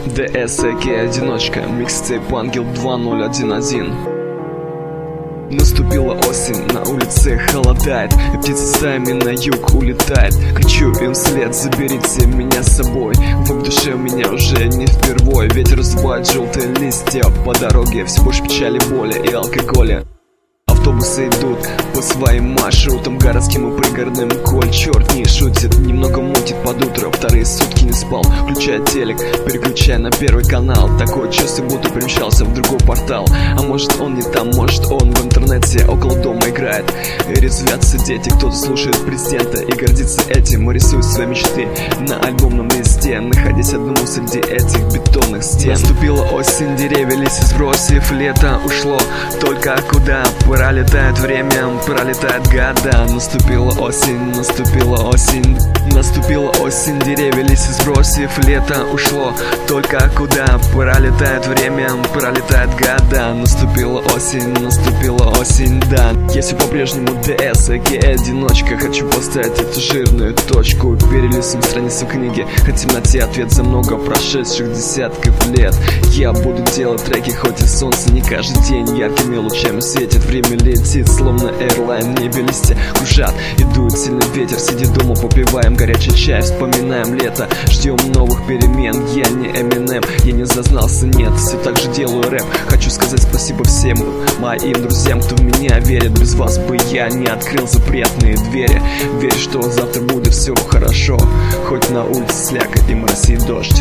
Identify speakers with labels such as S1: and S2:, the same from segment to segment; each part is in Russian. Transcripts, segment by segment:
S1: ДСК одиночка, микстейп Ангел 2011. Наступила осень, на улице холодает, и птица стаями на юг улетает. Кричу им вслед: заберите меня с собой. В душе у меня уже не впервой. Ветер разбивает желтые листья по дороге, все больше печали, боли и алкоголя. Автобусы идут по своим маршрутам, городским и пригородным. Коль черт не шутит, немного мутит под утро, вторые сутки не спал, включая телек, переключая на первый канал. Такое чувство, будто перемещался в другой портал. А может он не там, может он в интернете около дома играет. И резвятся дети, кто-то слушает президента и гордится этим, и рисует свои мечты на альбомном листе, находясь одному среди этих бетонных стен. Наступила осень, деревья листья сбросив, лето ушло, только куда? Пролетает время, пролетают года. Наступила осень, наступила осень. Наступила осень, деревья листья сбросив, лето ушло, только куда? Пролетает время, пролетают года. Наступила осень, да. Я все по-прежнему ДСК одиночка. Хочу поставить эту жирную точку перелистом страницу книги. Хотим найти ответ за много прошедших десятков лет. Я буду делать треки, хоть и солнце не каждый день яркими лучами светит. Время летит, словно эйрлайн, в небе листья кружат и дует сильный ветер. Сидя дома, попиваем горячий чай, вспоминаем лето, ждем новых перемен. Я не Эминем, я не зазнался, нет, все так же делаю рэп. Хочу сказать спасибо всем моим друзьям, кто в меня верит. Без вас бы я не открыл запретные двери. Верю, что завтра будет все хорошо, хоть на улице слякоть и морось и дождь.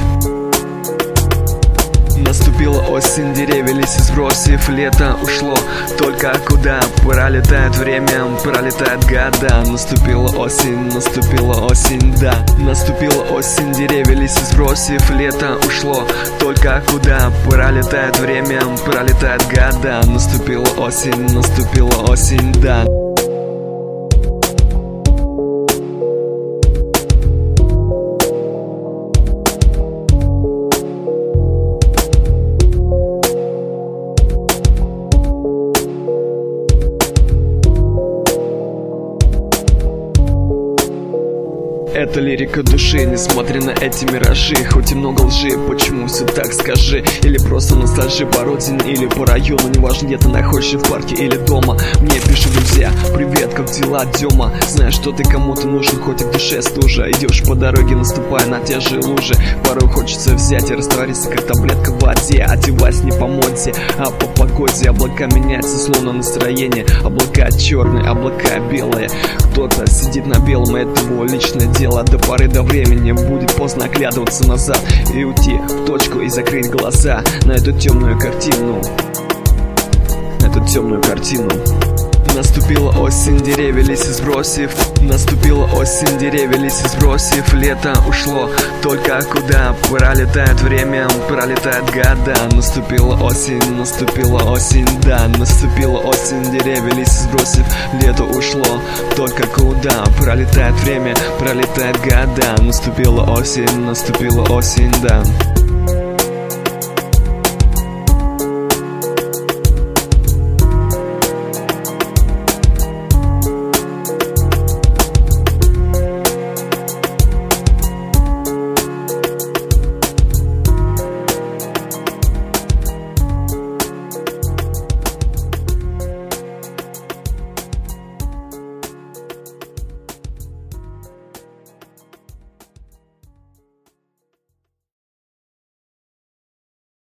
S1: Наступила осень, деревья листья сбросив, лето ушло, только куда? Пролетает время, пролетают года. Наступила осень, да. Наступила осень, деревья листья сбросив, лето ушло, только куда? Пролетает время, пролетают года. Наступила осень, да. Это лирика души, несмотря на эти миражи. Хоть и много лжи, почему все так, скажи? Или просто ностальжи по родине или по району. Неважно, где ты находишься, в парке или дома. Мне пишут друзья: привет, как дела, Дема? Знаешь, что ты кому-то нужен, хоть и в душе стужа. Идешь по дороге, наступая на те же лужи. Порой хочется взять и раствориться, как таблетка в воде. Одевать не по моде, а по погоде. Облака меняются, словно настроение. Облака черные, облака белые. Кто-то сидит на белом, это его личное дело. До поры до времени будет поздно оглядываться назад и уйти в точку и закрыть глаза на эту темную картину. Наступила осень, деревья листья сбросив. Наступила осень, деревья листья сбросив, лето ушло, только куда? Пролетает время, пролетают года. Наступила осень, да. Наступила осень, деревья листья сбросив, лето ушло, только куда? Пролетает время, пролетают года. Наступила осень, да.